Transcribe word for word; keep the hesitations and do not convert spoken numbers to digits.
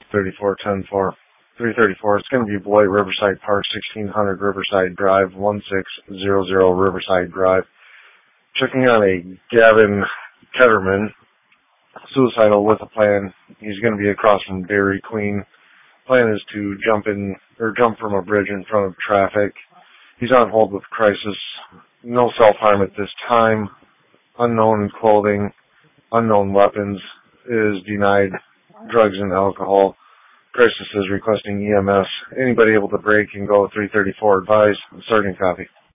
thirty-four ten four. three thirty-four. It's going to be Beloit Riverside Park, sixteen hundred Riverside Drive, one six zero zero Riverside Drive. Checking on a Gavin Ketterman, suicidal with a plan. He's going to be across from Dairy Queen. Plan is to jump in or jump from a bridge in front of traffic. He's on hold with crisis. No self-harm at this time. Unknown clothing, unknown weapons. Is denied drugs and alcohol. Crisis is requesting E M S. Anybody able to break and go three thirty-four advised. Starting copy.